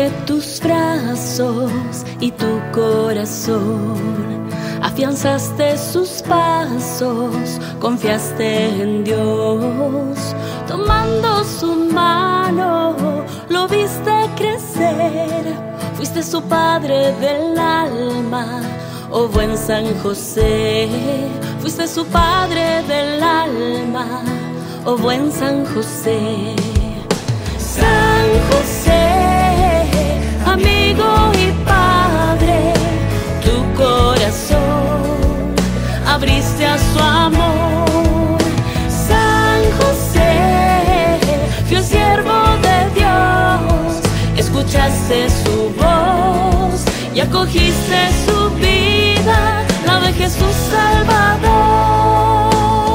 entre tus brazos y tu corazón. Afianzaste sus pasos, confiaste en Dios. Tomando su mano, lo viste crecer. Fuiste su padre del alma, oh buen San José. Fuiste su padre del alma, oh buen San José. San José, amigo y padre, tu corazón abriste a su amor. San José, fiel siervo de Dios, escuchaste su voz y acogiste su vida, la de Jesús Salvador.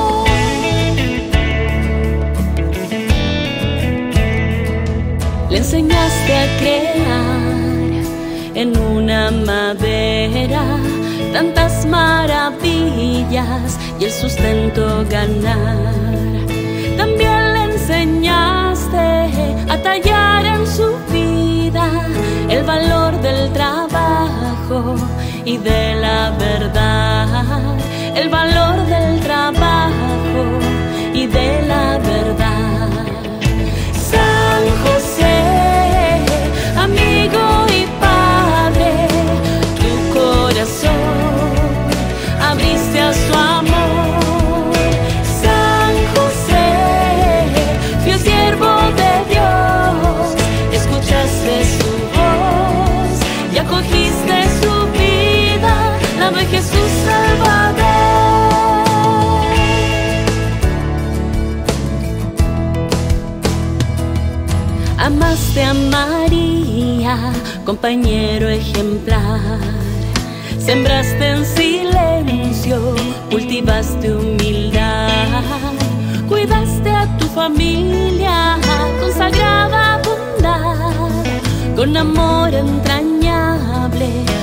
Le enseñaste a crear en una madera tantas maravillas y el sustento ganar. También le enseñaste a tallar en su vida el valor del trabajo y de la verdad, el valor del trabajo y de la verdad. San José, amigo y padre, tu corazón abriste a su amor. San José, fiel siervo de Dios, escuchaste su voz y acogiste su vida, la de Jesús Salvador. Amaste a María, compañero ejemplar. Sembraste en silencio, cultivaste humildad. Cuidaste a tu familia con sagrada bondad. Con amor entrañable